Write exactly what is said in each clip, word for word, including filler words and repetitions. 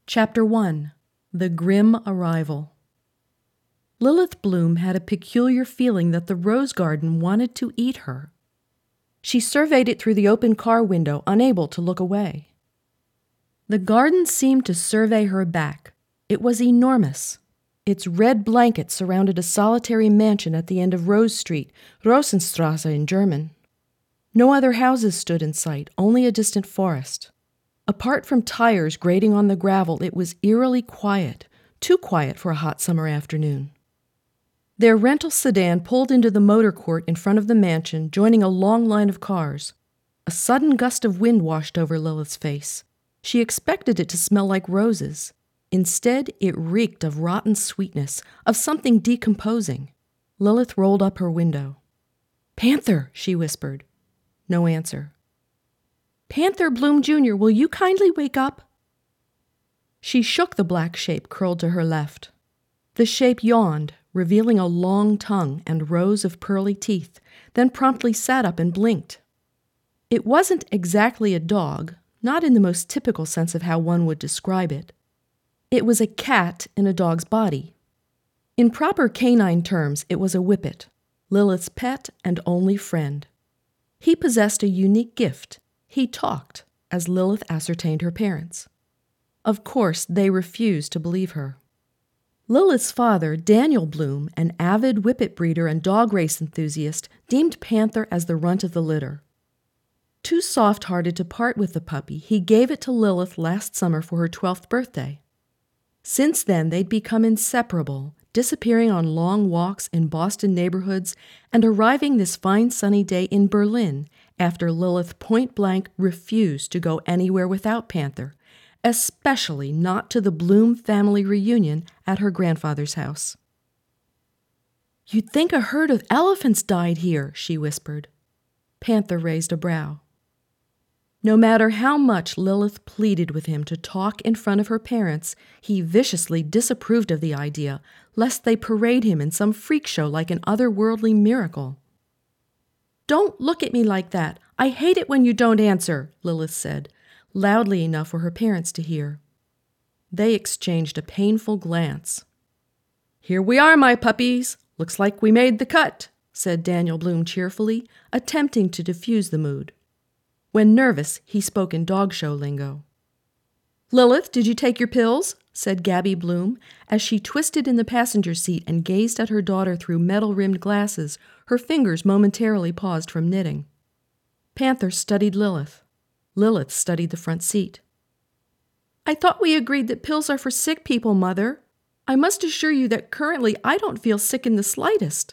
Chapter one. The Grim Arrival. Lilith Bloom had a peculiar feeling that the rose garden wanted to eat her. She surveyed it through the open car window, unable to look away. The garden seemed to survey her back. It was enormous. Its red blanket surrounded a solitary mansion at the end of Rose Street, Rosenstrasse in German. No other houses stood in sight, only a distant forest. Apart from tires grating on the gravel, it was eerily quiet, too quiet for a hot summer afternoon. Their rental sedan pulled into the motor court in front of the mansion, joining a long line of cars. A sudden gust of wind washed over Lilith's face. She expected it to smell like roses. Instead, it reeked of rotten sweetness, of something decomposing. Lilith rolled up her window. "Panther," she whispered. No answer. "Panther Bloom Junior, will you kindly wake up?" She shook the black shape curled to her left. The shape yawned, revealing a long tongue and rows of pearly teeth, then promptly sat up and blinked. It wasn't exactly a dog, not in the most typical sense of how one would describe it. It was a cat in a dog's body. In proper canine terms, it was a whippet, Lilith's pet and only friend. He possessed a unique gift. He talked, as Lilith ascertained her parents. Of course, they refused to believe her. Lilith's father, Daniel Bloom, an avid whippet breeder and dog race enthusiast, deemed Panther as the runt of the litter. Too soft-hearted to part with the puppy, he gave it to Lilith last summer for her twelfth birthday. Since then, they'd become inseparable, disappearing on long walks in Boston neighborhoods and arriving this fine sunny day in Berlin after Lilith point-blank refused to go anywhere without Panther, especially not to the Bloom family reunion at her grandfather's house. "You'd think a herd of elephants died here," she whispered. Panther raised a brow. No matter how much Lilith pleaded with him to talk in front of her parents, he viciously disapproved of the idea, lest they parade him in some freak show like an otherworldly miracle. "Don't look at me like that. I hate it when you don't answer," Lilith said, loudly enough for her parents to hear. They exchanged a painful glance. "Here we are, my puppies. Looks like we made the cut," said Daniel Bloom cheerfully, attempting to diffuse the mood. When nervous, he spoke in dog show lingo. "Lilith, did you take your pills?" said Gabby Bloom, as she twisted in the passenger seat and gazed at her daughter through metal-rimmed glasses, her fingers momentarily paused from knitting. Panther studied Lilith. Lilith studied the front seat. "I thought we agreed that pills are for sick people, Mother. I must assure you that currently I don't feel sick in the slightest."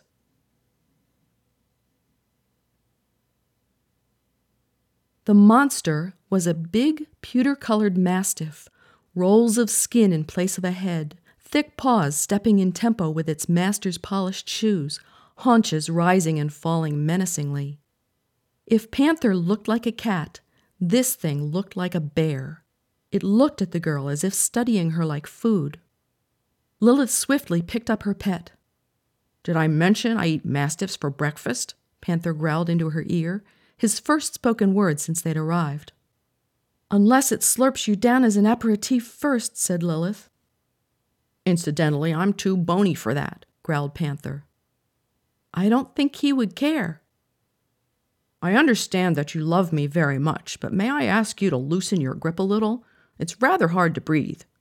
The monster was a big, pewter-colored mastiff, rolls of skin in place of a head, thick paws stepping in tempo with its master's polished shoes, haunches rising and falling menacingly. If Panther looked like a cat, this thing looked like a bear. It looked at the girl as if studying her like food. Lilith swiftly picked up her pet. "Did I mention I eat mastiffs for breakfast?" Panther growled into her ear, his first spoken word since they'd arrived. "Unless it slurps you down as an aperitif first," said Lilith. "Incidentally, I'm too bony for that," growled Panther. "I don't think he would care." "I understand that you love me very much, but may I ask you to loosen your grip a little? It's rather hard to breathe,"